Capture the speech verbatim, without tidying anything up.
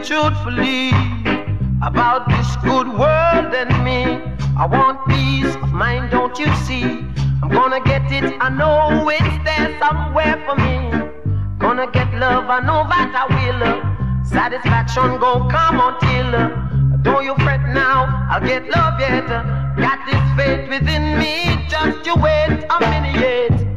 truthfully about this good world and me. I want peace of mind, don't you see? I'm gonna get it, I know it's there somewhere for me. Gonna get love, I know that I will. Satisfaction gon' come until. Don't you fret now, I'll get love yet. Got this faith within me, just you wait a minute.